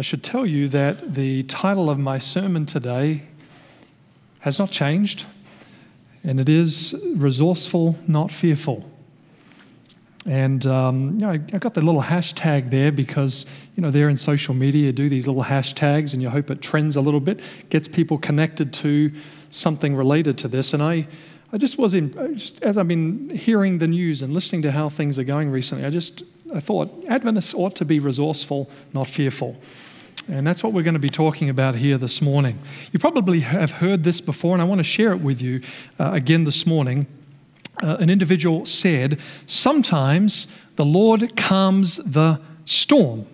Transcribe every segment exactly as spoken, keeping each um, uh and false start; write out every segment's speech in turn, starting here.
should tell you that the title of my sermon today has not changed, and it is Resourceful, Not Fearful. And um, you know, I, I got the little hashtag there because, you know, they're in social media, you do these little hashtags and you hope it trends a little bit, gets people connected to something related to this. And I, I just was in, just, as I've been hearing the news and listening to how things are going recently, I just, I thought Adventists ought to be resourceful, not fearful. And that's what we're going to be talking about here this morning. You probably have heard this before, and I want to share it with you uh, again this morning. Uh, an individual said, sometimes the Lord calms the storm.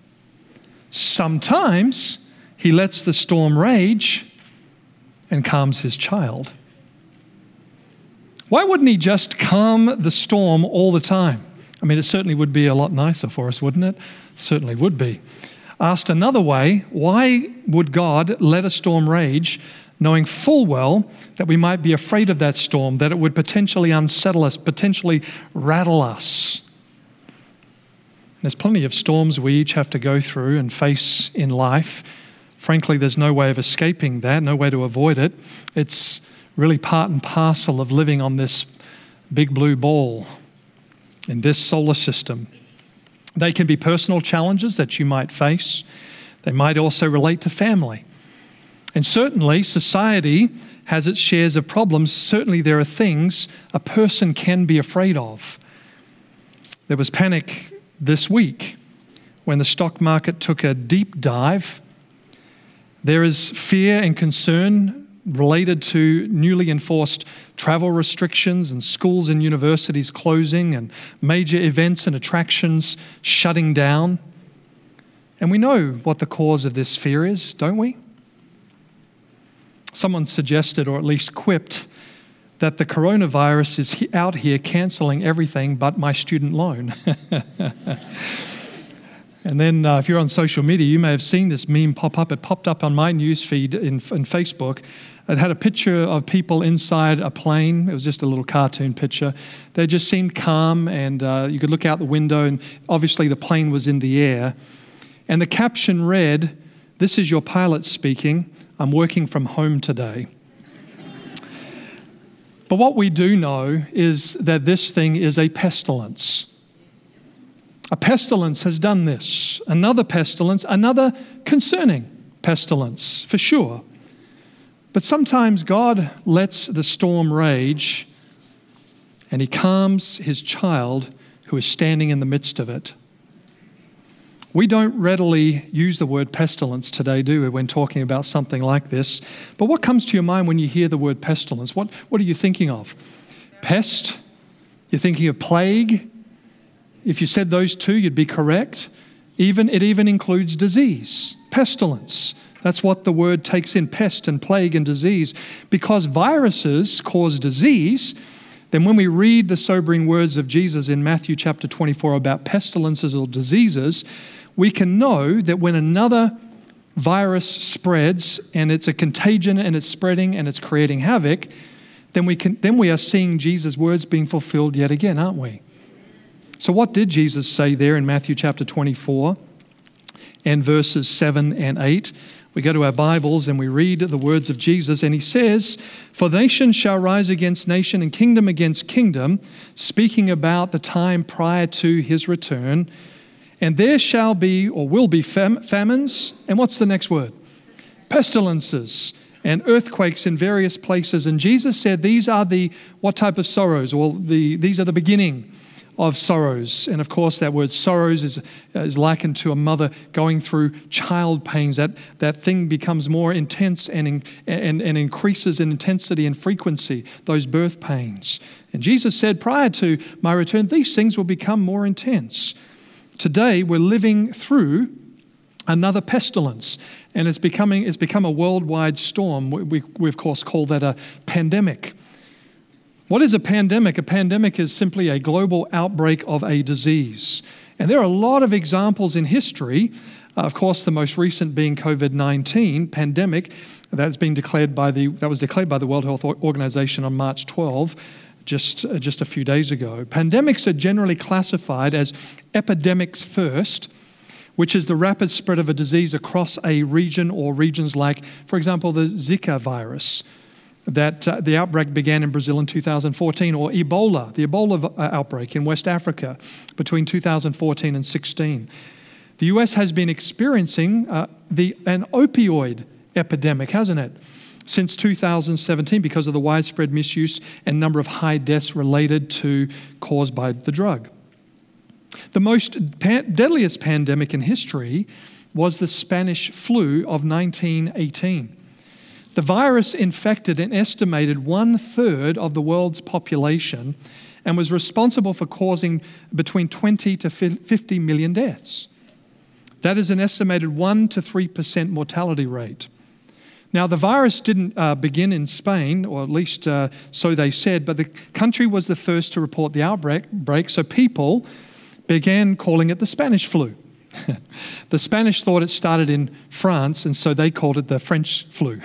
Sometimes he lets the storm rage and calms his child. Why wouldn't he just calm the storm all the time? I mean, it certainly would be a lot nicer for us, wouldn't it? Certainly would be. Asked another way, why would God let a storm rage, knowing full well that we might be afraid of that storm, that it would potentially unsettle us, potentially rattle us? There's plenty of storms we each have to go through and face in life. Frankly, there's no way of escaping that, no way to avoid it. It's really part and parcel of living on this big blue ball in this solar system. They can be personal challenges that you might face. They might also relate to family. And certainly, society has its shares of problems. Certainly, there are things a person can be afraid of. There was panic this week when the stock market took a deep dive. There is fear and concern related to newly enforced travel restrictions and schools and universities closing and major events and attractions shutting down. And we know what the cause of this fear is, don't we? Someone suggested, or at least quipped, that the coronavirus is out here cancelling everything but my student loan. And then uh, if you're on social media, you may have seen this meme pop up. It popped up on my newsfeed in, in Facebook. It had a picture of people inside a plane. It was just a little cartoon picture. They just seemed calm, and uh, you could look out the window, and obviously the plane was in the air. And the caption read, "This is your pilot speaking. I'm working from home today." But what we do know is that this thing is a pestilence. A pestilence has done this. Another pestilence, another concerning pestilence, for sure. But sometimes God lets the storm rage and he calms his child who is standing in the midst of it. We don't readily use the word pestilence today, do we, when talking about something like this? But what comes to your mind when you hear the word pestilence? What, what are you thinking of? Pest? You're thinking of plague? If you said those two, you'd be correct. Even it even includes disease, pestilence. That's what the word takes in, pest and plague and disease. Because viruses cause disease, then when we read the sobering words of Jesus in Matthew chapter twenty-four about pestilences or diseases, we can know that when another virus spreads and it's a contagion and it's spreading and it's creating havoc, then we can then we are seeing Jesus' words being fulfilled yet again, aren't we? So what did Jesus say there in Matthew chapter twenty-four and verses seven and eight? We go to our Bibles and we read the words of Jesus, and he says, "For nation shall rise against nation and kingdom against kingdom," speaking about the time prior to his return. "And there shall be or will be fam- famines." And what's the next word? "Pestilences and earthquakes in various places." And Jesus said these are the, what type of sorrows? Well, the these are the beginning of sorrows. And of course, that word sorrows is, is likened to a mother going through child pains. That, that thing becomes more intense and, in, and, and increases in intensity and frequency, those birth pains. And Jesus said, prior to my return, these things will become more intense. Today, we're living through another pestilence, and it's becoming it's become a worldwide storm. We, we of course, call that a pandemic. What is a pandemic? A pandemic is simply a global outbreak of a disease. And there are a lot of examples in history, uh, of course, the most recent being covid nineteen pandemic that's been declared by the that was declared by the World Health Organization on March twelfth, just uh, just a few days ago. Pandemics are generally classified as epidemics first, which is the rapid spread of a disease across a region or regions like, for example, the Zika virus, that uh, the outbreak began in Brazil in two thousand fourteen, or Ebola, the Ebola uh, outbreak in West Africa between two thousand fourteen and sixteen. The U S has been experiencing uh, the an opioid epidemic, hasn't it, since two thousand seventeen because of the widespread misuse and number of high deaths related to caused by the drug. The most pan- deadliest pandemic in history was the Spanish flu of nineteen eighteen. The virus infected an estimated one-third of the world's population and was responsible for causing between twenty to fifty million deaths. That is an estimated one to three percent mortality rate. Now, the virus didn't uh, begin in Spain, or at least uh, so they said, but the country was the first to report the outbreak, break, so people began calling it the Spanish flu. The Spanish thought it started in France, and so they called it the French flu.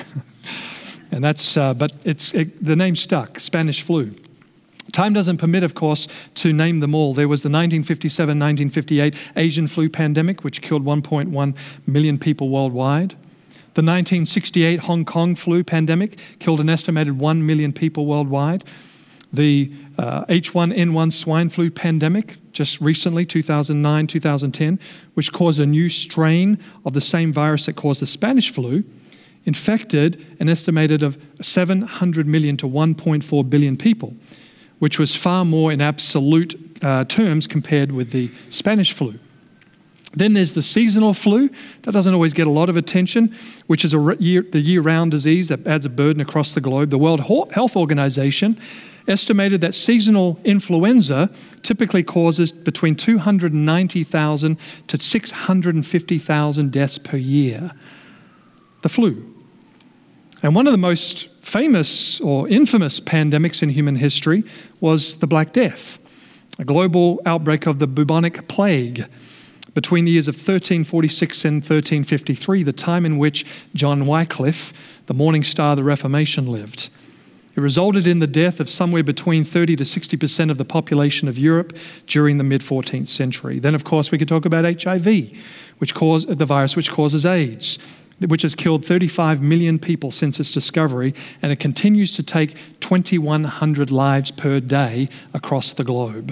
And that's, uh, but it's it, the name stuck, Spanish flu. Time doesn't permit, of course, to name them all. There was the nineteen fifty-seven nineteen fifty-eight Asian flu pandemic, which killed one point one million people worldwide. The nineteen sixty-eight Hong Kong flu pandemic killed an estimated one million people worldwide. The uh, H one N one swine flu pandemic, just recently, two thousand nine two thousand ten, which caused a new strain of the same virus that caused the Spanish flu, infected an estimated of seven hundred million to one point four billion people, which was far more in absolute uh, terms compared with the Spanish flu. Then there's the seasonal flu. That doesn't always get a lot of attention, which is a re- year, the year-round disease that adds a burden across the globe. The World Health Organization estimated that seasonal influenza typically causes between two hundred ninety thousand to six hundred fifty thousand deaths per year. The flu. And one of the most famous or infamous pandemics in human history was the Black Death, a global outbreak of the bubonic plague between the years of thirteen forty-six and thirteen fifty-three, the time in which John Wycliffe, the morning star of the Reformation, lived. It resulted in the death of somewhere between thirty to sixty percent of the population of Europe during the mid-fourteenth century. Then, of course, we could talk about H I V, which cause, the virus which causes AIDS, which has killed thirty-five million people since its discovery, and it continues to take twenty-one hundred lives per day across the globe.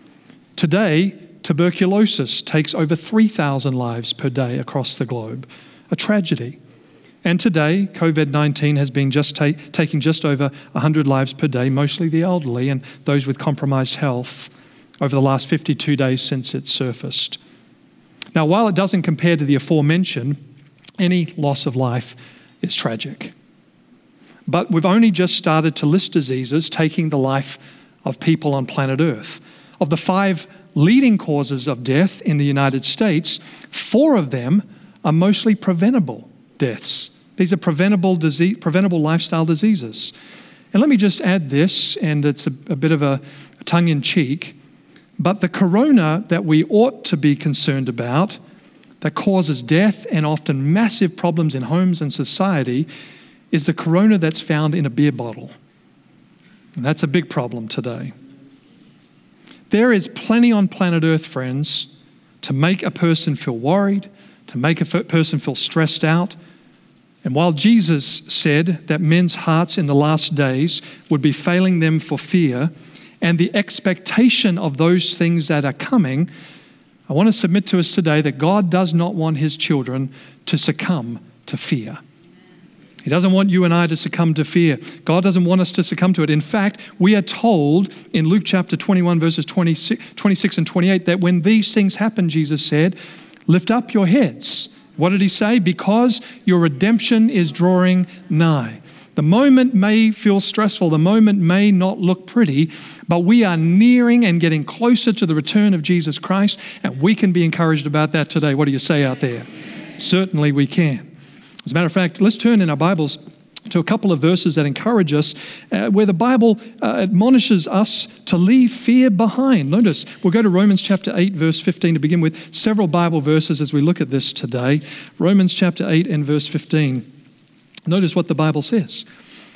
Today, tuberculosis takes over three thousand lives per day across the globe, a tragedy. And today, COVID nineteen has been just ta- taking just over one hundred lives per day, mostly the elderly and those with compromised health, over the last fifty-two days since it surfaced. Now, while it doesn't compare to the aforementioned, any loss of life is tragic. But we've only just started to list diseases taking the life of people on planet Earth. Of the five leading causes of death in the United States, four of them are mostly preventable deaths. These are preventable disease, preventable lifestyle diseases. And let me just add this, and it's a, a bit of a tongue-in-cheek, but the corona that we ought to be concerned about, that causes death and often massive problems in homes and society, is the corona that's found in a beer bottle. And that's a big problem today. There is plenty on planet Earth, friends, to make a person feel worried, to make a person feel stressed out. And while Jesus said that men's hearts in the last days would be failing them for fear and the expectation of those things that are coming, I want to submit to us today that God does not want his children to succumb to fear. He doesn't want you and I to succumb to fear. God doesn't want us to succumb to it. In fact, we are told in Luke chapter twenty-one, verses twenty-six and twenty-eight, that when these things happen, Jesus said, lift up your heads. What did he say? Because your redemption is drawing nigh. The moment may feel stressful. The moment may not look pretty, but we are nearing and getting closer to the return of Jesus Christ, and we can be encouraged about that today. What do you say out there? Certainly we can. As a matter of fact, let's turn in our Bibles to a couple of verses that encourage us, uh, where the Bible uh, admonishes us to leave fear behind. Notice, we'll go to Romans chapter eight, verse fifteen to begin with, several Bible verses as we look at this today. Romans chapter eight and verse fifteen. Notice what the Bible says.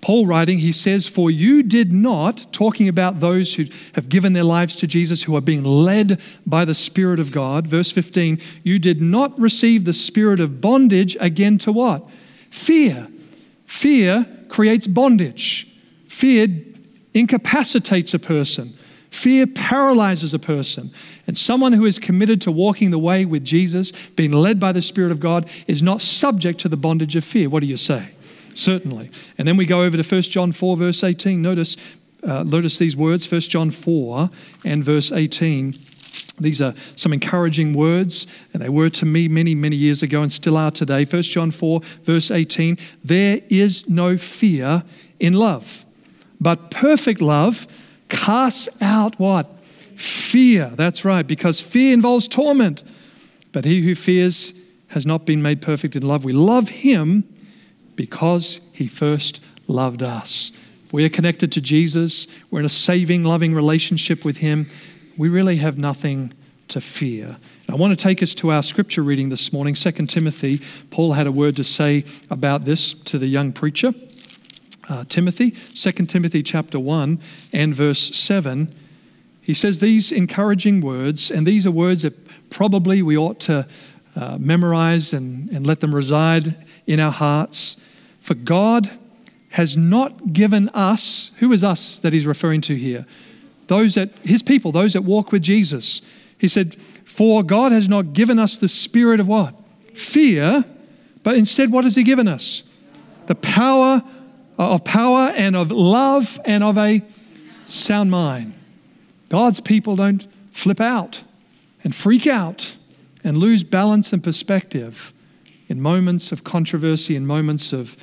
Paul writing, he says, for you did not, talking about those who have given their lives to Jesus, who are being led by the Spirit of God. Verse fifteen, you did not receive the spirit of bondage again to what? Fear. Fear creates bondage. Fear incapacitates a person. Fear paralyzes a person. And someone who is committed to walking the way with Jesus, being led by the Spirit of God, is not subject to the bondage of fear. What do you say? Certainly. And then we go over to First John four, verse eighteen. Notice, uh, notice these words, First John four and verse eighteen. These are some encouraging words, and they were to me many, many years ago and still are today. First John four, verse eighteen. There is no fear in love, but perfect love casts out what? Fear. That's right, because fear involves torment. But he who fears has not been made perfect in love. We love him because he first loved us. We are connected to Jesus. We're in a saving, loving relationship with him. We really have nothing to fear. I want to take us to our scripture reading this morning, Second Timothy. Paul had a word to say about this to the young preacher. Uh, Timothy, Second Timothy chapter one and verse seven. He says these encouraging words, and these are words that probably we ought to uh, memorize and, and let them reside in our hearts. For God has not given us, who is us that he's referring to here? Those that, his people, those that walk with Jesus. He said, for God has not given us the spirit of what? Fear, but instead what has he given us? The power of power and of love and of a sound mind. God's people don't flip out and freak out and lose balance and perspective in moments of controversy, in moments of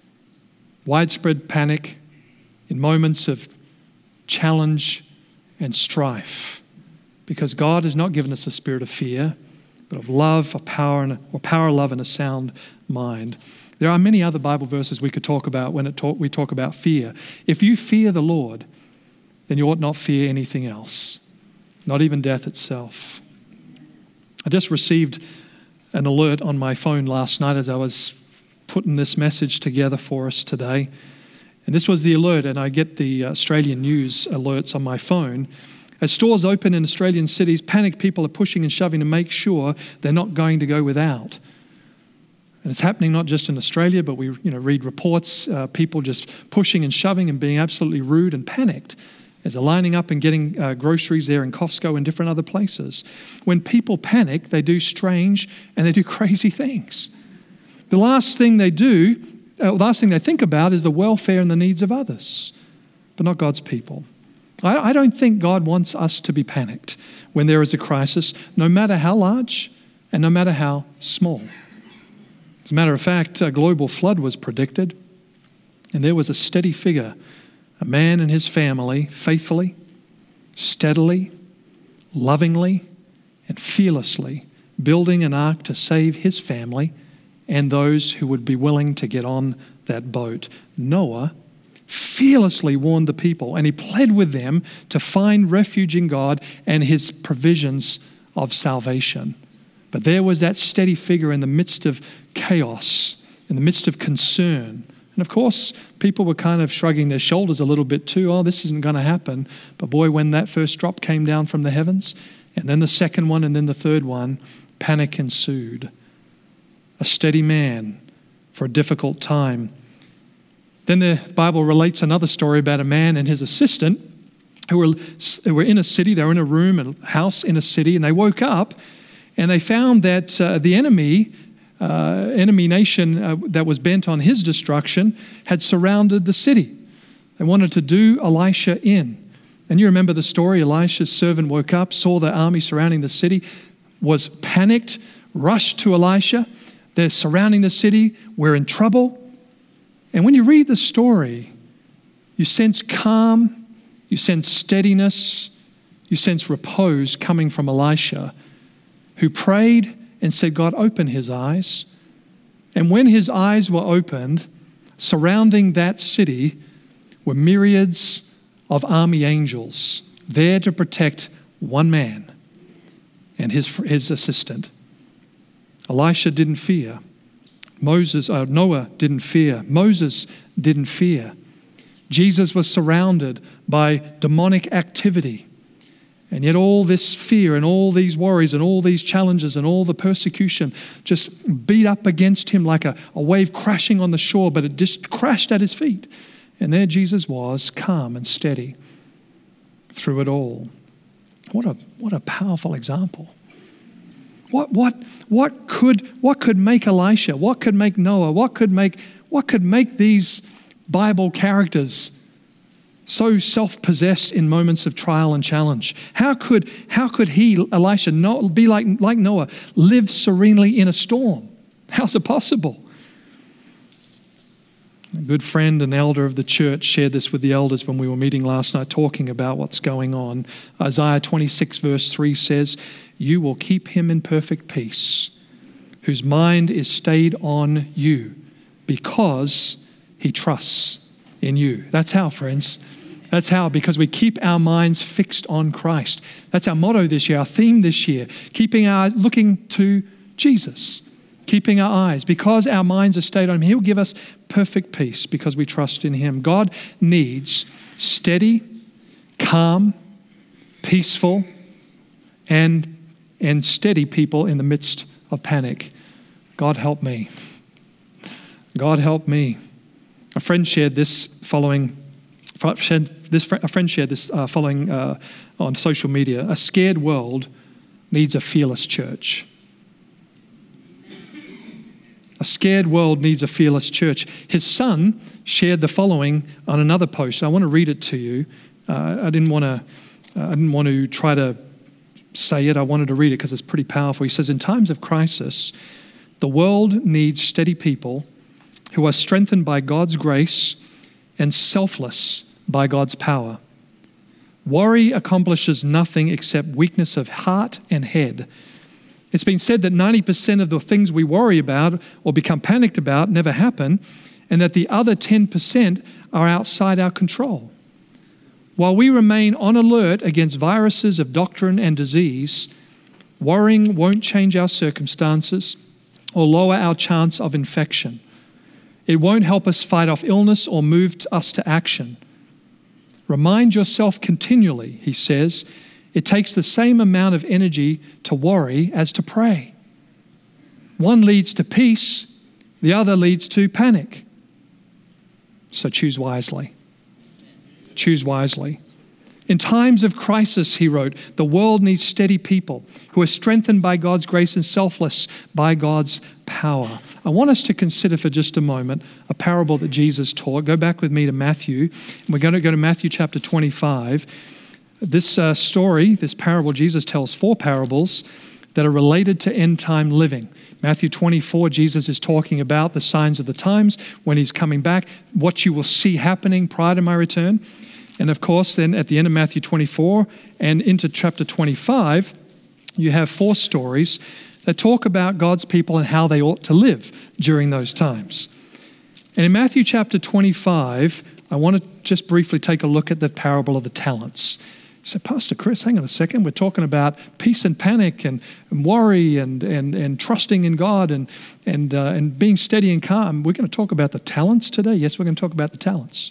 widespread panic, in moments of challenge and strife. Because God has not given us a spirit of fear, but of love, of power, and or power, love, and a sound mind. There are many other Bible verses we could talk about when it talk, we talk about fear. If you fear the Lord, then you ought not fear anything else, not even death itself. I just received an alert on my phone last night as I was putting this message together for us today. And this was the alert, and I get the Australian news alerts on my phone. As stores open in Australian cities, panicked people are pushing and shoving to make sure they're not going to go without. And it's happening not just in Australia, but we you know, read reports, uh, people just pushing and shoving and being absolutely rude and panicked as they're lining up and getting uh, groceries there in Costco and different other places. When people panic, they do strange and they do crazy things. The last thing they do, uh, the last thing they think about is the welfare and the needs of others, but not God's people. I, I don't think God wants us to be panicked when there is a crisis, no matter how large and no matter how small. As a matter of fact, a global flood was predicted, and there was a steady figure, a man and his family, faithfully, steadily, lovingly, and fearlessly building an ark to save his family and those who would be willing to get on that boat. Noah fearlessly warned the people, and he pled with them to find refuge in God and his provisions of salvation. But there was that steady figure in the midst of chaos, in the midst of concern. And of course, people were kind of shrugging their shoulders a little bit too. Oh, this isn't going to happen. But boy, when that first drop came down from the heavens, and then the second one, and then the third one, panic ensued. A steady man for a difficult time. Then the Bible relates another story about a man and his assistant who were, who were in a city. They were in a room, a house in a city, and they woke up and they found that uh, the enemy, uh, enemy nation uh, that was bent on his destruction had surrounded the city. They wanted to do Elisha in. And you remember the story. Elisha's servant woke up, saw the army surrounding the city, was panicked, rushed to Elisha. They're surrounding the city. We're in trouble. And when you read the story, you sense calm, you sense steadiness, you sense repose coming from Elisha, who prayed and said, God, open his eyes. And when his eyes were opened, surrounding that city were myriads of army angels there to protect one man and his, his assistant. Elisha didn't fear. Moses, uh, Noah didn't fear. Moses didn't fear. Jesus was surrounded by demonic activity. And yet all this fear and all these worries and all these challenges and all the persecution just beat up against him like a, a wave crashing on the shore, but it just crashed at his feet. And there Jesus was, calm and steady through it all. What a what a powerful example. What what what could what could make Elisha? What could make Noah? What could make what could make these Bible characters so self-possessed in moments of trial and challenge? How could how could he, Elisha, not be like, like Noah, live serenely in a storm? How's it possible? A good friend and elder of the church shared this with the elders when we were meeting last night talking about what's going on. Isaiah twenty-six verse three says, "You will keep him in perfect peace, whose mind is stayed on you, because he trusts in you." That's how, friends. That's how, because we keep our minds fixed on Christ. That's our motto this year, our theme this year, keeping our looking to Jesus, keeping our eyes. Because our minds are stayed on him, he'll give us perfect peace because we trust in him. God needs steady, calm, peaceful, and, and steady people in the midst of panic. God help me. God help me. A friend shared this following, this, a friend shared this uh, following uh, on social media. A scared world needs a fearless church. A scared world needs a fearless church. His son shared the following on another post. I want to read it to you. Uh, I didn't want to. Uh, I didn't want to try to say it. I wanted to read it because it's pretty powerful. He says, "In times of crisis, the world needs steady people who are strengthened by God's grace and selfless by God's power. Worry accomplishes nothing except weakness of heart and head. It's been said that ninety percent of the things we worry about or become panicked about never happen, and that the other ten percent are outside our control. While we remain on alert against viruses of doctrine and disease, worrying won't change our circumstances or lower our chance of infection. It won't help us fight off illness or move us to action. Remind yourself continually," he says, "it takes the same amount of energy to worry as to pray. One leads to peace, the other leads to panic. So choose wisely. Choose wisely." In times of crisis, he wrote, the world needs steady people who are strengthened by God's grace and selfless by God's power. I want us to consider for just a moment a parable that Jesus taught. Go back with me to Matthew. And we're going to go to Matthew chapter twenty-five. This uh, story, this parable, Jesus tells four parables that are related to end-time living. Matthew twenty-four, Jesus is talking about the signs of the times, when he's coming back, what you will see happening prior to my return. And of course, then at the end of Matthew twenty-four and into chapter twenty-five, you have four stories that talk about God's people and how they ought to live during those times. And in Matthew chapter twenty-five, I want to just briefly take a look at the parable of the talents. So, Pastor Chris, hang on a second. We're talking about peace and panic and, and worry and, and, and trusting in God and, and, uh, and being steady and calm. We're going to talk about the talents today. Yes, we're going to talk about the talents.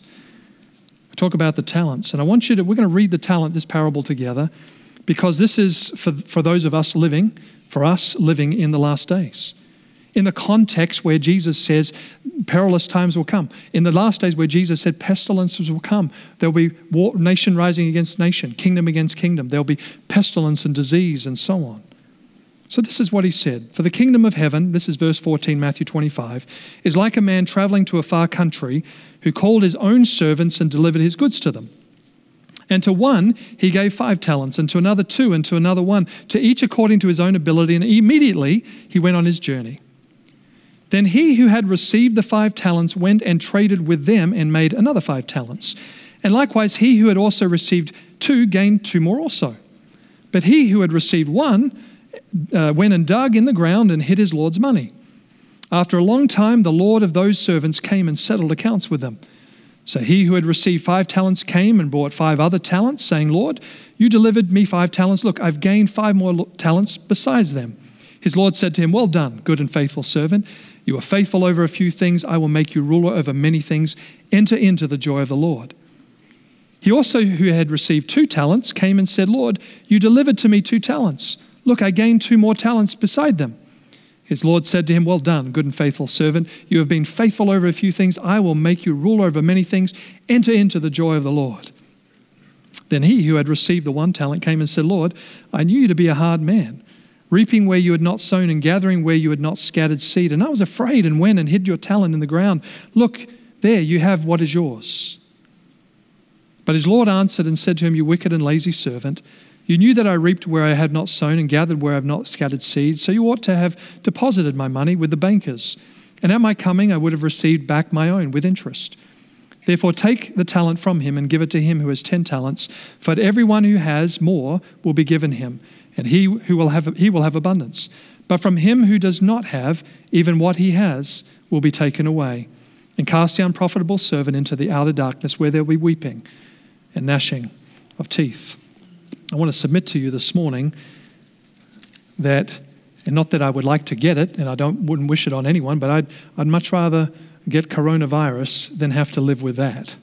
Talk about the talents. And I want you to, we're going to read the talent, this parable together, because this is for, for those of us living, for us living in the last days. In the context where Jesus says perilous times will come. In the last days where Jesus said pestilences will come. There'll be war, nation rising against nation, kingdom against kingdom. There'll be pestilence and disease and so on. So this is what he said. "For the kingdom of heaven," this is verse fourteen, Matthew twenty-five, "is like a man traveling to a far country who called his own servants and delivered his goods to them. And to one he gave five talents, and to another two, and to another one, to each according to his own ability, and immediately he went on his journey. Then he who had received the five talents went and traded with them and made another five talents. And likewise he who had also received two gained two more also. But he who had received one uh, went and dug in the ground and hid his Lord's money. After a long time, the Lord of those servants came and settled accounts with them. So he who had received five talents came and brought five other talents, saying, 'Lord, you delivered me five talents. Look, I've gained five more talents besides them.' His Lord said to him, 'Well done, good and faithful servant. You are faithful over a few things. I will make you ruler over many things. Enter into the joy of the Lord. He also, who had received two talents, came and said, Lord, you delivered to me two talents. Look, I gained two more talents beside them. His Lord said to him, well done, good and faithful servant. You have been faithful over a few things. I will make you ruler over many things. Enter into the joy of the Lord. Then he who had received the one talent came and said, Lord, I knew you to be a hard man, reaping where you had not sown and gathering where you had not scattered seed. And I was afraid and went and hid your talent in the ground. Look, there you have what is yours. But his Lord answered and said to him, you wicked and lazy servant, you knew that I reaped where I had not sown and gathered where I have not scattered seed, so you ought to have deposited my money with the bankers. And at my coming I would have received back my own with interest. Therefore take the talent from him and give it to him who has ten talents, for to everyone who has more will be given him, and he who will have he will have abundance. But from him who does not have, even what he has will be taken away. And cast the unprofitable servant into the outer darkness, where there will be weeping and gnashing of teeth. I want to submit to you this morning that, and not that I would like to get it, and I don't wouldn't wish it on anyone, but I'd I'd much rather get coronavirus than have to live with that.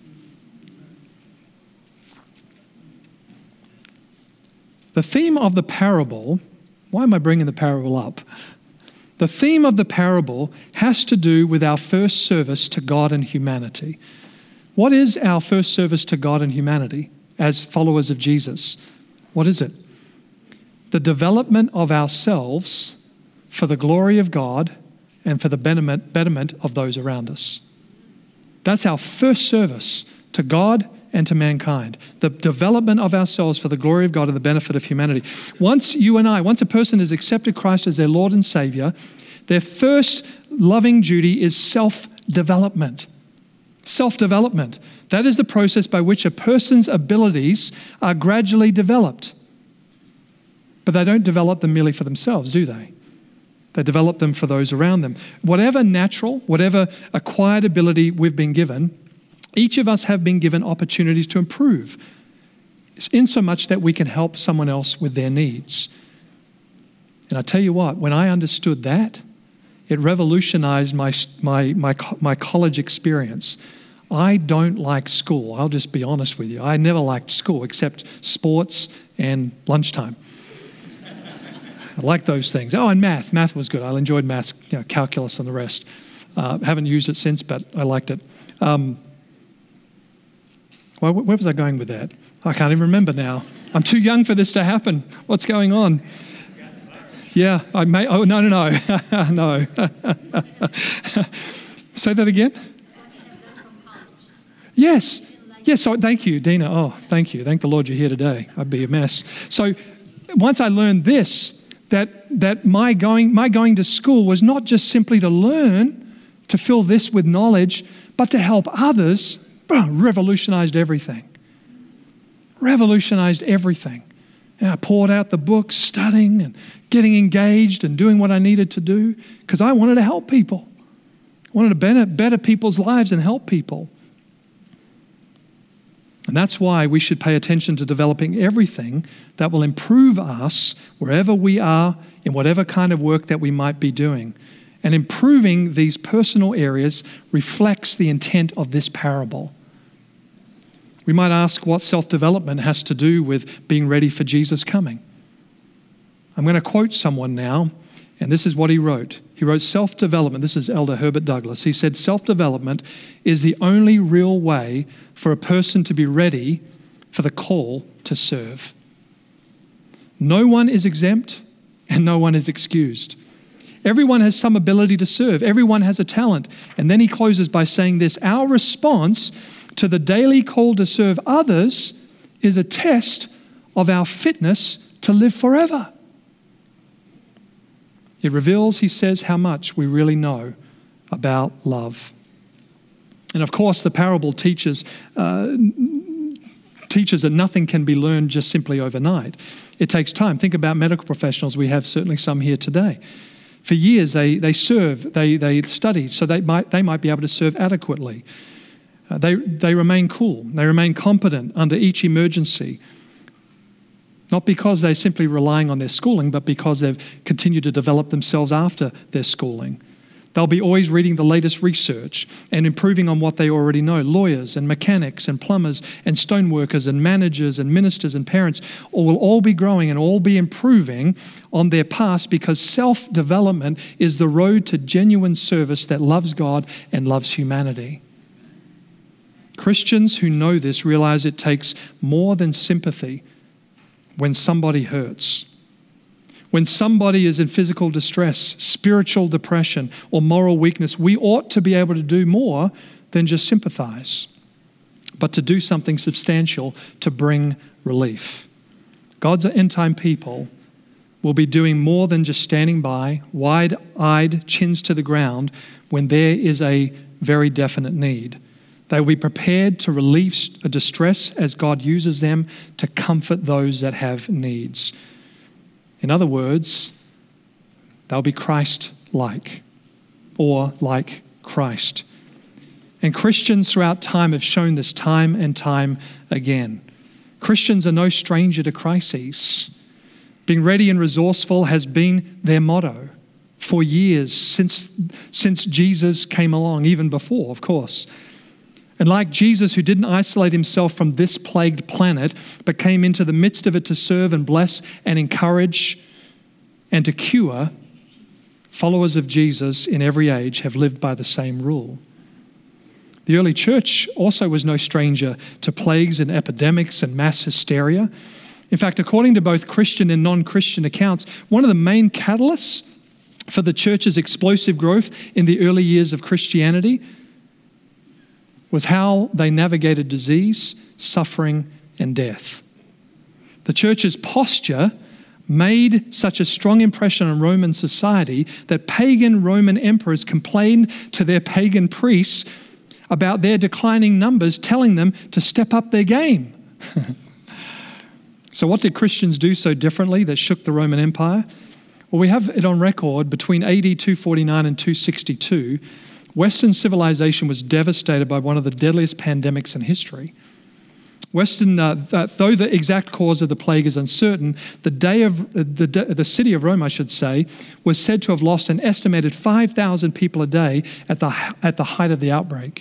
The theme of the parable, why am I bringing the parable up? The theme of the parable has to do with our first service to God and humanity. What is our first service to God and humanity as followers of Jesus? What is it? The development of ourselves for the glory of God and for the betterment of those around us. That's our first service to God and to mankind. The development of ourselves for the glory of God and the benefit of humanity. Once you and I, once a person has accepted Christ as their Lord and Savior, their first loving duty is self-development. Self-development. That is the process by which a person's abilities are gradually developed. But they don't develop them merely for themselves, do they? They develop them for those around them. Whatever natural, whatever acquired ability we've been given, each of us have been given opportunities to improve, in so much that we can help someone else with their needs. And I tell you what, when I understood that, it revolutionized my, my, my, my college experience. I don't like school. I'll just be honest with you. I never liked school except sports and lunchtime. I like those things. Oh, and math. Math was good. I enjoyed maths, you know, calculus and the rest. Uh, haven't used it since, but I liked it. Um, well, where was I going with that? I can't even remember now. I'm too young for this to happen. What's going on? Yeah, I may. Oh, no, no, no. no. Say that again? Yes. Yes, so thank you, Dina. Oh, thank you. Thank the Lord you're here today. I'd be a mess. So once I learned this, that that my going my going to school was not just simply to learn, to fill this with knowledge, but to help others, revolutionized everything. Revolutionized everything. And I poured out the books, studying and getting engaged and doing what I needed to do because I wanted to help people. I wanted to better, better people's lives and help people. And that's why we should pay attention to developing everything that will improve us wherever we are, in whatever kind of work that we might be doing. And improving these personal areas reflects the intent of this parable. We might ask what self-development has to do with being ready for Jesus' coming. I'm going to quote someone now, and this is what he wrote. He wrote, self-development, this is Elder Herbert Douglas. He said, self-development is the only real way for a person to be ready for the call to serve. No one is exempt and no one is excused. Everyone has some ability to serve. Everyone has a talent. And then he closes by saying this, our response to the daily call to serve others is a test of our fitness to live forever. It reveals, he says, how much we really know about love. And of course, the parable teaches, uh, teaches that nothing can be learned just simply overnight. It takes time. Think about medical professionals. We have certainly some here today. For years, they, they serve, they, they study, so they might, they might be able to serve adequately. Uh, they, they remain cool. They remain competent under each emergency. Not because they're simply relying on their schooling, but because they've continued to develop themselves after their schooling. They'll be always reading the latest research and improving on what they already know. Lawyers and mechanics and plumbers and stoneworkers and managers and ministers and parents all will all be growing and all be improving on their past, because self-development is the road to genuine service that loves God and loves humanity. Christians who know this realize it takes more than sympathy when somebody hurts. When somebody is in physical distress, spiritual depression, or moral weakness, we ought to be able to do more than just sympathize, but to do something substantial to bring relief. God's end-time people will be doing more than just standing by, wide-eyed, chins to the ground, when there is a very definite need. They will be prepared to relieve a distress as God uses them to comfort those that have needs. In other words, they'll be Christ-like, or like Christ. And Christians throughout time have shown this time and time again. Christians are no stranger to crises. Being ready and resourceful has been their motto for years, since, since Jesus came along, even before, of course. And like Jesus, who didn't isolate himself from this plagued planet, but came into the midst of it to serve and bless and encourage and to cure, followers of Jesus in every age have lived by the same rule. The early church also was no stranger to plagues and epidemics and mass hysteria. In fact, according to both Christian and non-Christian accounts, one of the main catalysts for the church's explosive growth in the early years of Christianity was how they navigated disease, suffering, and death. The church's posture made such a strong impression on Roman society that pagan Roman emperors complained to their pagan priests about their declining numbers, telling them to step up their game. So what did Christians do so differently that shook the Roman Empire? Well, we have it on record between A D two forty-nine and two sixty-two, Western civilization was devastated by one of the deadliest pandemics in history. Western, uh, th- though the exact cause of the plague is uncertain, the day of uh, the the city of Rome, I should say, was said to have lost an estimated five thousand people a day at the at the height of the outbreak.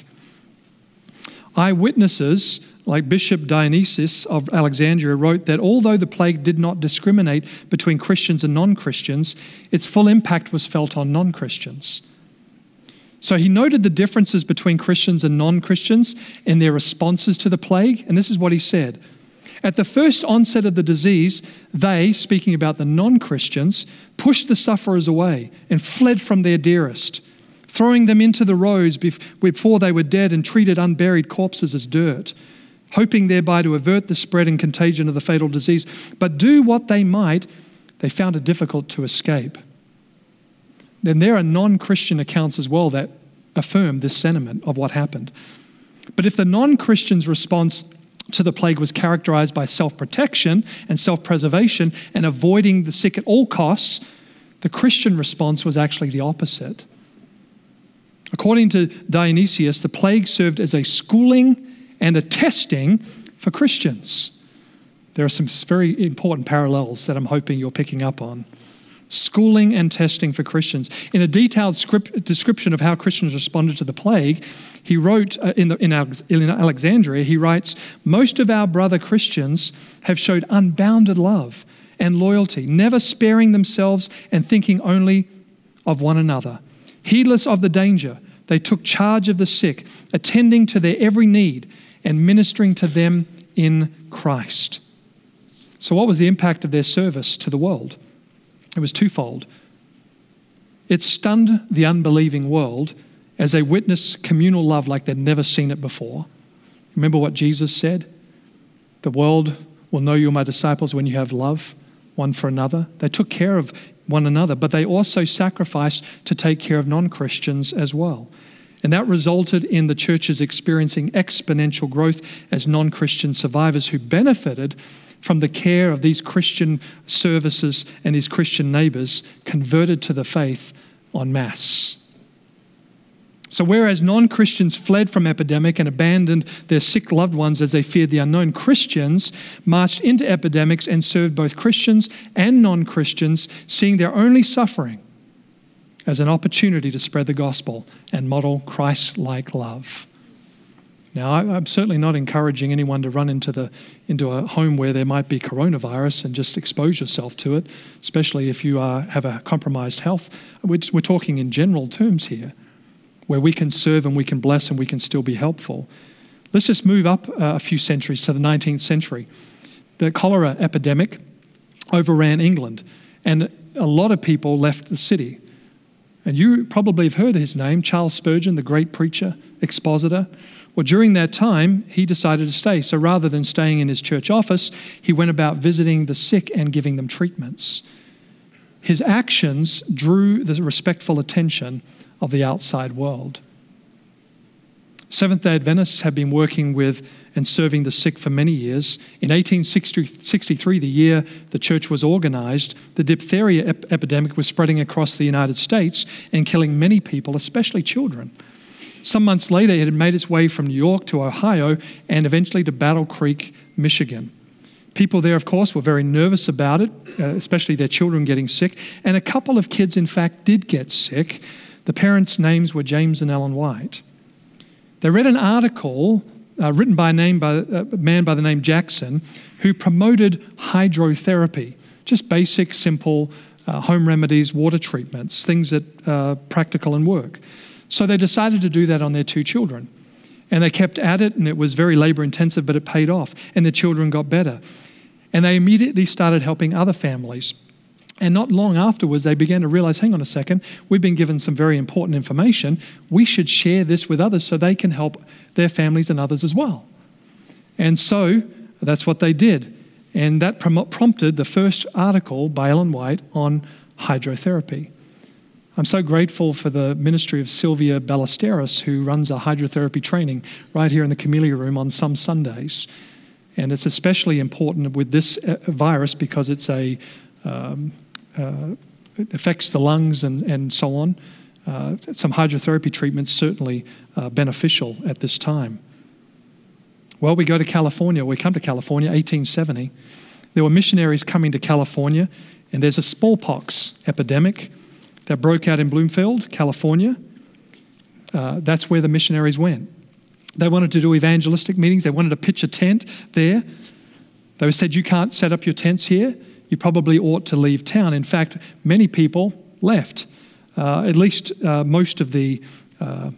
Eyewitnesses like Bishop Dionysius of Alexandria wrote that although the plague did not discriminate between Christians and non-Christians, its full impact was felt on non-Christians. So he noted the differences between Christians and non-Christians in their responses to the plague, and this is what he said. At the first onset of the disease, they, speaking about the non-Christians, pushed the sufferers away and fled from their dearest, throwing them into the roads before they were dead and treated unburied corpses as dirt, hoping thereby to avert the spread and contagion of the fatal disease. But do what they might, they found it difficult to escape. Then there are non-Christian accounts as well that affirm this sentiment of what happened. But if the non-Christian's response to the plague was characterized by self-protection and self-preservation and avoiding the sick at all costs, the Christian response was actually the opposite. According to Dionysius, the plague served as a schooling and a testing for Christians. There are some very important parallels that I'm hoping you're picking up on. Schooling and testing for Christians. In a detailed script, description of how Christians responded to the plague, he wrote uh, in, the, in, Alex, in Alexandria, he writes, "Most of our brother Christians have showed unbounded love and loyalty, never sparing themselves and thinking only of one another. Heedless of the danger, they took charge of the sick, attending to their every need and ministering to them in Christ." So what was the impact of their service to the world? It was twofold. It stunned the unbelieving world as they witnessed communal love like they'd never seen it before. Remember what Jesus said? The world will know you're my disciples when you have love one for another. They took care of one another, but they also sacrificed to take care of non-Christians as well. And that resulted in the churches experiencing exponential growth as non-Christian survivors who benefited from the care of these Christian services and these Christian neighbors converted to the faith en masse. So whereas non-Christians fled from epidemic and abandoned their sick loved ones as they feared the unknown, Christians marched into epidemics and served both Christians and non-Christians, seeing their only suffering as an opportunity to spread the gospel and model Christ-like love. Now, I'm certainly not encouraging anyone to run into the into a home where there might be coronavirus and just expose yourself to it, especially if you are, have a compromised health. We're, we're talking in general terms here, where we can serve and we can bless and we can still be helpful. Let's just move up a few centuries to the nineteenth century. The cholera epidemic overran England, and a lot of people left the city. And you probably have heard his name, Charles Spurgeon, the great preacher, expositor. Well, during that time, he decided to stay. So rather than staying in his church office, he went about visiting the sick and giving them treatments. His actions drew the respectful attention of the outside world. Seventh-day Adventists have been working with and serving the sick for many years. In eighteen sixty-three, the year the church was organized, the diphtheria ep- epidemic was spreading across the United States and killing many people, especially children. Some months later, it had made its way from New York to Ohio and eventually to Battle Creek, Michigan. People there, of course, were very nervous about it, uh, especially their children getting sick. And a couple of kids, in fact, did get sick. The parents' names were James and Ellen White. They read an article uh, written by a, name by a man by the name Jackson, who promoted hydrotherapy, just basic, simple uh, home remedies, water treatments, things that are uh, practical and work. So they decided to do that on their two children. And they kept at it, and it was very labor intensive, but it paid off, and the children got better. And they immediately started helping other families. And not long afterwards, they began to realize, hang on a second, we've been given some very important information. We should share this with others so they can help their families and others as well. And so that's what they did. And that prom- prompted the first article by Ellen White on hydrotherapy. I'm so grateful for the ministry of Sylvia Ballesteros, who runs a hydrotherapy training right here in the Camellia Room on some Sundays. And it's especially important with this virus because it's a um, uh, it affects the lungs and, and so on. Uh, some hydrotherapy treatments certainly uh, beneficial at this time. Well, we go to California. We come to California, eighteen seventy. There were missionaries coming to California, and there's a smallpox epidemic that broke out in Bloomfield, California. Uh, that's where the missionaries went. They wanted to do evangelistic meetings. They wanted to pitch a tent there. They said, you can't set up your tents here. You probably ought to leave town. In fact, many people left. Uh, at least uh, most of the, uh,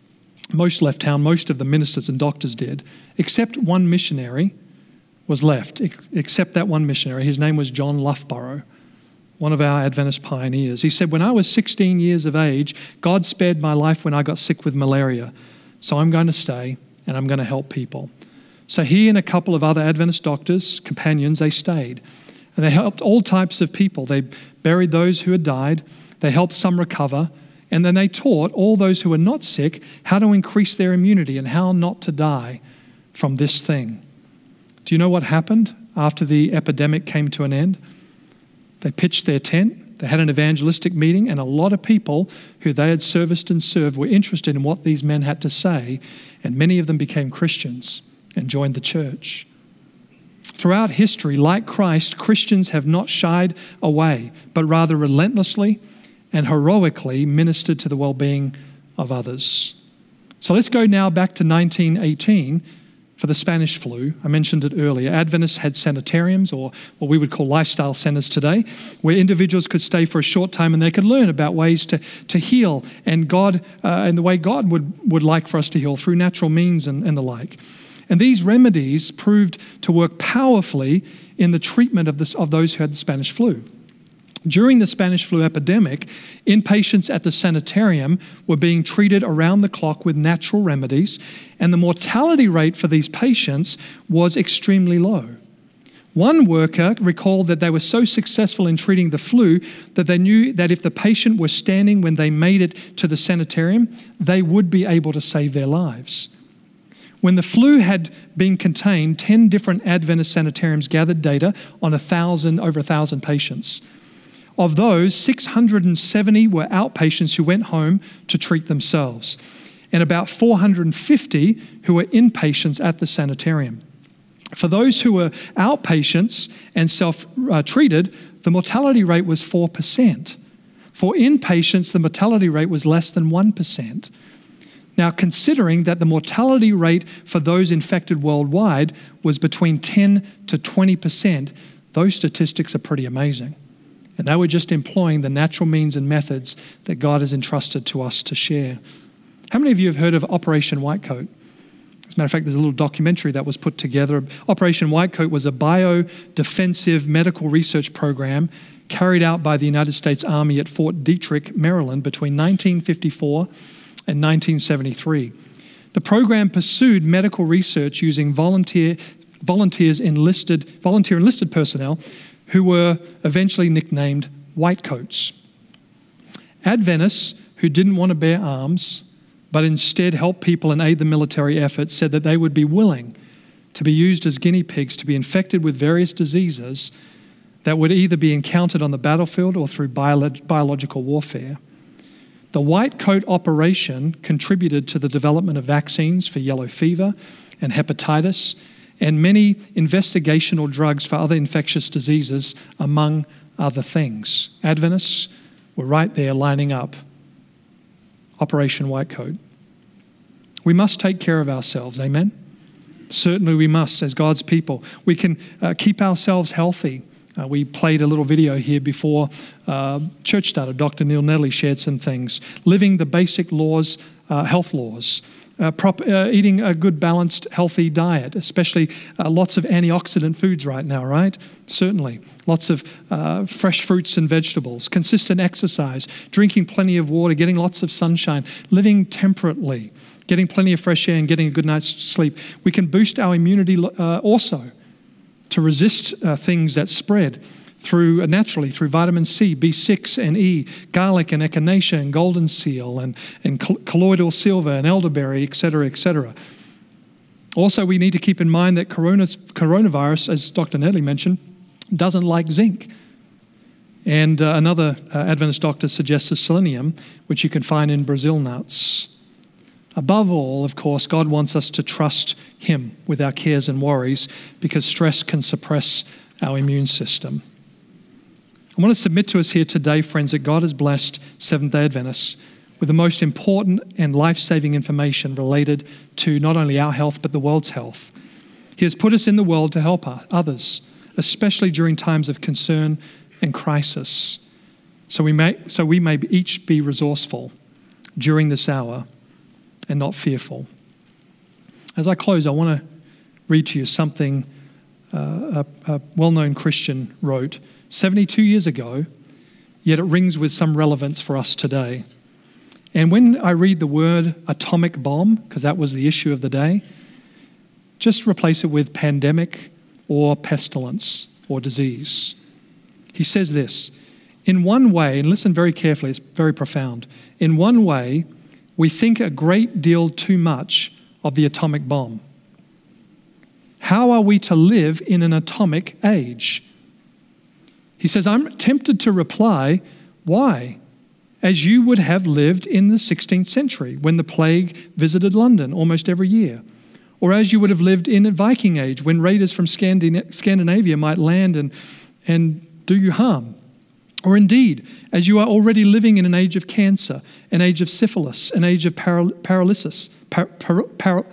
most left town, most of the ministers and doctors did, except one missionary was left, ex- except that one missionary. His name was John Loughborough, one of our Adventist pioneers. He said, when I was sixteen years of age, God spared my life when I got sick with malaria. So I'm going to stay and I'm going to help people. So he and a couple of other Adventist doctors, companions, they stayed. And they helped all types of people. They buried those who had died. They helped some recover. And then they taught all those who were not sick how to increase their immunity and how not to die from this thing. Do you know what happened after the epidemic came to an end? They pitched their tent. They had an evangelistic meeting, and a lot of people who they had serviced and served were interested in what these men had to say, and many of them became Christians and joined the church. Throughout history, like Christ, Christians have not shied away, but rather relentlessly and heroically ministered to the well-being of others. So let's go now back to nineteen eighteen for the Spanish flu. I mentioned it earlier. Adventists had sanitariums, or what we would call lifestyle centers today, where individuals could stay for a short time and they could learn about ways to, to heal and God uh, and the way God would, would like for us to heal through natural means and, and the like. And these remedies proved to work powerfully in the treatment of, this, of those who had the Spanish flu. During the Spanish flu epidemic, inpatients at the sanitarium were being treated around the clock with natural remedies, and the mortality rate for these patients was extremely low. One worker recalled that they were so successful in treating the flu that they knew that if the patient was standing when they made it to the sanitarium, they would be able to save their lives. When the flu had been contained, ten different Adventist sanitariums gathered data on a thousand, over a thousand patients. Of those, six hundred seventy were outpatients who went home to treat themselves, and about four hundred fifty who were inpatients at the sanitarium. For those who were outpatients and self-treated, the mortality rate was four percent. For inpatients, the mortality rate was less than one percent. Now, considering that the mortality rate for those infected worldwide was between ten to twenty percent, those statistics are pretty amazing. And they were just employing the natural means and methods that God has entrusted to us to share. How many of you have heard of Operation Whitecoat? As a matter of fact, there's a little documentary that was put together. Operation Whitecoat was a bio-defensive medical research program carried out by the United States Army at Fort Detrick, Maryland, between nineteen fifty-four and nineteen seventy-three. The program pursued medical research using volunteer, volunteers enlisted, volunteer enlisted personnel who were eventually nicknamed Whitecoats. Adventists who didn't want to bear arms, but instead help people and aid the military effort, said that they would be willing to be used as guinea pigs to be infected with various diseases that would either be encountered on the battlefield or through biolog- biological warfare. The White Coat operation contributed to the development of vaccines for yellow fever and hepatitis and many investigational drugs for other infectious diseases, among other things. Adventists were right there lining up Operation White Coat. We must take care of ourselves, amen? Certainly we must as God's people. We can uh, keep ourselves healthy. Uh, we played a little video here before uh, church started. Doctor Neil Nedley shared some things. Living the basic laws, uh, health laws. Uh, prop, uh, eating a good, balanced, healthy diet, especially uh, lots of antioxidant foods right now, right? Certainly. Lots of uh, fresh fruits and vegetables. Consistent exercise. Drinking plenty of water. Getting lots of sunshine. Living temperately. Getting plenty of fresh air and getting a good night's sleep. We can boost our immunity uh, also to resist uh, things that spread through uh, naturally through vitamin C, B six and E, garlic and echinacea and golden seal and, and colloidal silver and elderberry, et cetera, et cetera. Also, we need to keep in mind that corona, coronavirus, as Doctor Nedley mentioned, doesn't like zinc. And uh, another uh, Adventist doctor suggests selenium, which you can find in Brazil nuts. Above all, of course, God wants us to trust Him with our cares and worries because stress can suppress our immune system. I want to submit to us here today, friends, that God has blessed Seventh-day Adventists with the most important and life-saving information related to not only our health but the world's health. He has put us in the world to help others, especially during times of concern and crisis. So we may, so we may each be resourceful during this hour and not fearful. As I close, I want to read to you something uh, a, a well-known Christian wrote seventy-two years ago, yet it rings with some relevance for us today. And when I read the word atomic bomb, because that was the issue of the day, just replace it with pandemic or pestilence or disease. He says this, in one way, and listen very carefully, it's very profound. In one way, we think a great deal too much of the atomic bomb. How are we to live in an atomic age? He says, I'm tempted to reply, why? As you would have lived in the sixteenth century when the plague visited London almost every year. Or as you would have lived in a Viking age when raiders from Scandinavia might land and, and do you harm. Or indeed, as you are already living in an age of cancer, an age of syphilis, an age of paral- paralysis, par- par- par-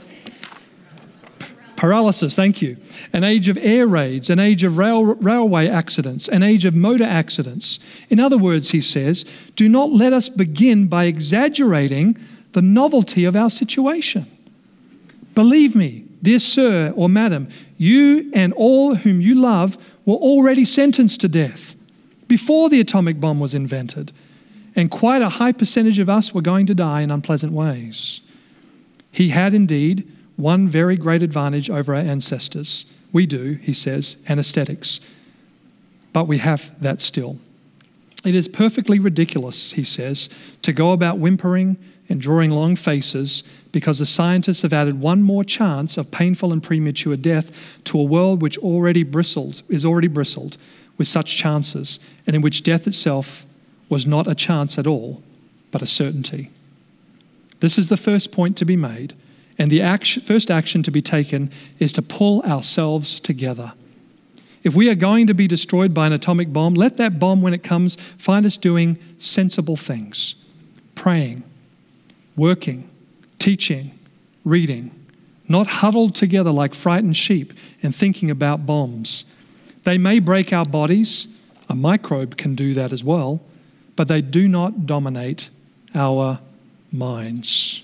paralysis, thank you, an age of air raids, an age of rail- railway accidents, an age of motor accidents. In other words, he says, do not let us begin by exaggerating the novelty of our situation. Believe me, dear sir or madam, you and all whom you love were already sentenced to death before the atomic bomb was invented, and quite a high percentage of us were going to die in unpleasant ways. He had indeed one very great advantage over our ancestors. We do, he says, anesthetics, but we have that still. It is perfectly ridiculous, he says, to go about whimpering and drawing long faces because the scientists have added one more chance of painful and premature death to a world which already bristled, is already bristled with such chances, and in which death itself was not a chance at all, but a certainty. This is the first point to be made, and the action, first action to be taken is to pull ourselves together. If we are going to be destroyed by an atomic bomb, let that bomb, when it comes, find us doing sensible things. Praying, working, teaching, reading, not huddled together like frightened sheep and thinking about bombs. They may break our bodies, a microbe can do that as well, but they do not dominate our minds.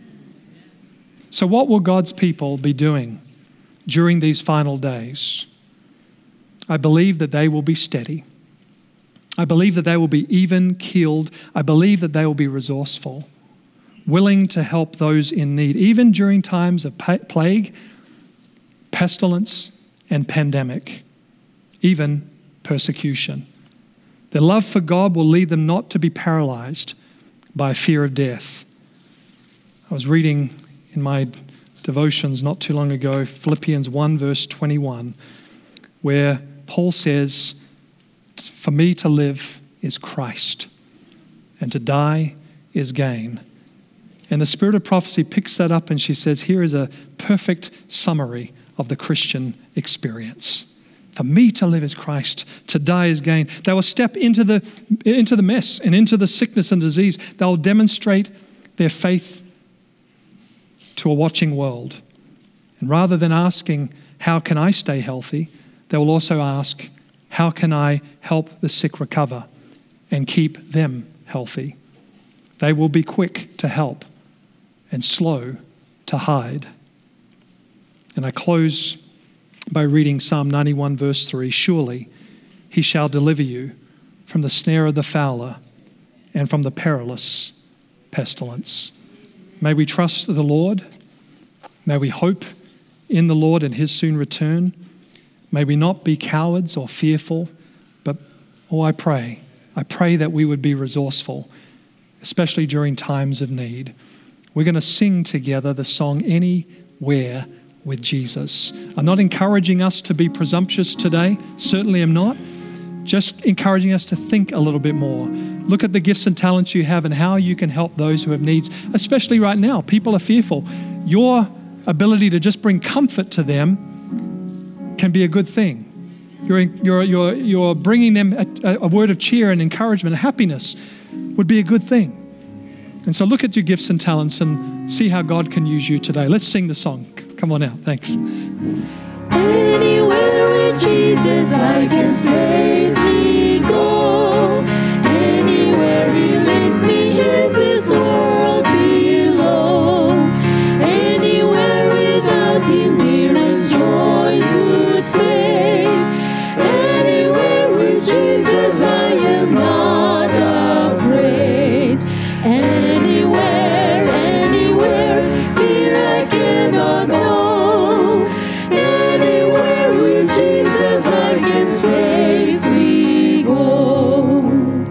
So what will God's people be doing during these final days? I believe that they will be steady. I believe that they will be even-keeled. I believe that they will be resourceful, willing to help those in need, even during times of plague, pestilence, and pandemic, even persecution. Their love for God will lead them not to be paralyzed by fear of death. I was reading in my devotions not too long ago, Philippians one verse twenty-one, where Paul says, "For me to live is Christ, and to die is gain." And the Spirit of Prophecy picks that up and she says, here is a perfect summary of the Christian experience. For me to live is Christ, to die is gain. They will step into the, into the mess and into the sickness and disease. They will demonstrate their faith to a watching world. And rather than asking, how can I stay healthy? They will also ask, how can I help the sick recover and keep them healthy? They will be quick to help and slow to hide. And I close by reading Psalm ninety-one verse three. Surely he shall deliver you from the snare of the fowler and from the perilous pestilence. May we trust the Lord. May we hope in the Lord and his soon return. May we not be cowards or fearful, but, oh, I pray, I pray that we would be resourceful, especially during times of need. We're going to sing together the song, Anywhere with Jesus. I'm not encouraging us to be presumptuous today, certainly am not. Just encouraging us to think a little bit more. Look at the gifts and talents you have and how you can help those who have needs, especially right now. People are fearful. Your ability to just bring comfort to them can be a good thing. You're, you're, you're, you're bringing them a, a word of cheer and encouragement, happiness would be a good thing. And so look at your gifts and talents and see how God can use you today. Let's sing the song. Come on out. Thanks. Anywhere with Jesus I can safely go. Anywhere he leads me in this world below. Anywhere without him dearest joys would fade. Anywhere with Jesus I am not afraid. Anywhere, anywhere, fear I cannot know. Anywhere with Jesus I can safely go.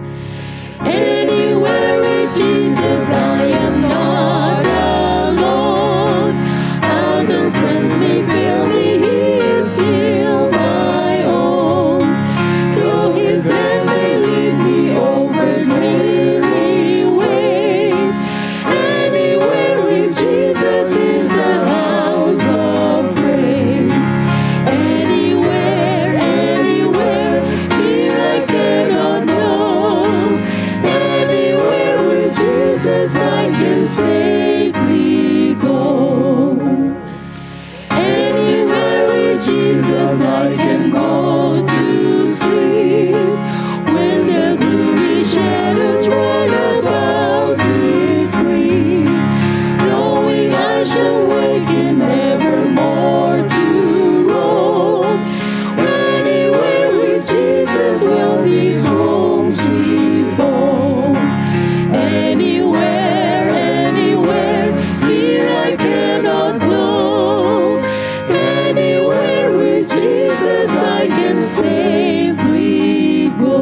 Anywhere with Jesus I am not alone. Other friends may fail me, he is still my own. Through his hand they lead me over dreary ways. Anywhere with Jesus is the house of praise. Anywhere, anywhere, fear I cannot know. Anywhere with Jesus I can safely go. Anywhere with Jesus I can go to sleep. When the gloomy shadows round about me creep, knowing I shall waken nevermore to roam. Anywhere with Jesus will be home sweet home. Anywhere, anywhere, fear I cannot know. Anywhere with Jesus I can safely go.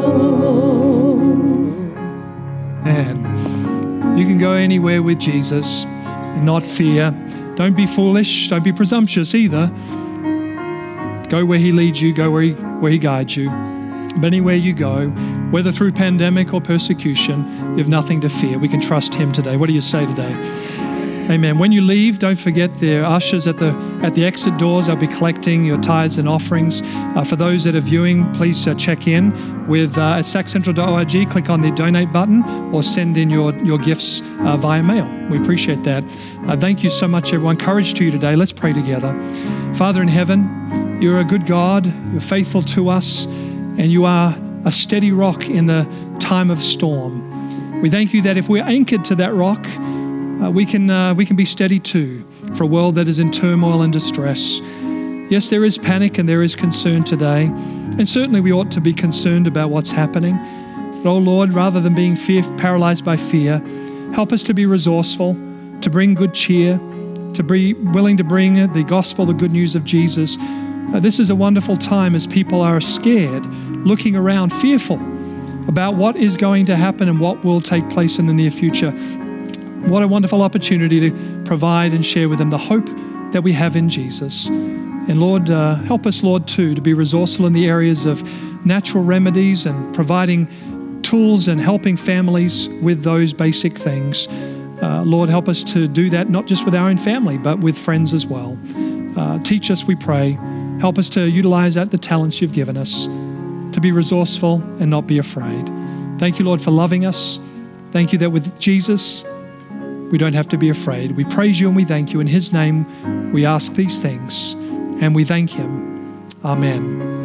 And you can go anywhere with Jesus and not fear. Don't be foolish. Don't be presumptuous either. Go where he leads you. Go where he, where he guides you. But anywhere you go, whether through pandemic or persecution, you have nothing to fear. We can trust him today. What do you say today? Amen. When you leave, don't forget there are ushers at the at the exit doors. They'll be collecting your tithes and offerings. Uh, for those that are viewing, please uh, check in with uh, at sac central dot org. Click on the donate button or send in your, your gifts uh, via mail. We appreciate that. Uh, thank you so much, everyone. Courage to you today. Let's pray together. Father in heaven, you're a good God. You're faithful to us, and you are a steady rock in the time of storm. We thank you that if we're anchored to that rock, uh, we can uh, we can be steady too for a world that is in turmoil and distress. Yes, there is panic and there is concern today, and certainly we ought to be concerned about what's happening. But oh Lord, rather than being fear, paralyzed by fear, help us to be resourceful, to bring good cheer, to be willing to bring the gospel, the good news of Jesus. Uh, this is a wonderful time as people are scared, looking around, fearful about what is going to happen and what will take place in the near future. What a wonderful opportunity to provide and share with them the hope that we have in Jesus. And Lord, uh, help us, Lord, too, to be resourceful in the areas of natural remedies and providing tools and helping families with those basic things. Uh, Lord, help us to do that not just with our own family, but with friends as well. Uh, teach us, we pray. Help us to utilize that, the talents you've given us, to be resourceful and not be afraid. Thank you, Lord, for loving us. Thank you that with Jesus, we don't have to be afraid. We praise you and we thank you. In his name, we ask these things and we thank him. Amen.